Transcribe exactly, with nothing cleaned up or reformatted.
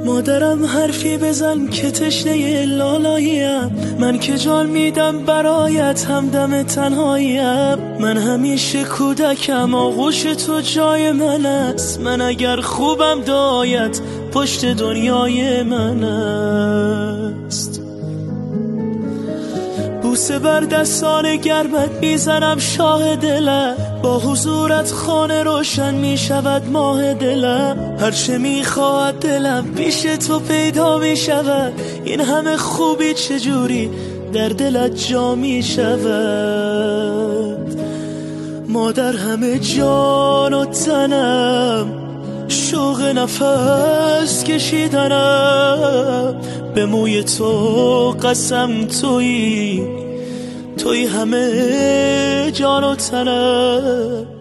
مادرم حرفی بزن که تشنه لالاییم، من که جان میدم برایت همدم تنهاییم. من همیشه کودکم آغوش تو جای من است، من اگر خوبم دایت پشت دنیای من است. بوسه بر دستان گرمت میزنم شاه دلم، با حضورت خانه روشن میشود ماه دلم. هرچه میخواهد دلم پیش تو پیدا میشود، این همه خوبی چجوری در دلت جا میشود. مادر همه جان و تنم، شوق نفس کشیدنم، به موی تو قسم تویی، توی همه جان و تنم.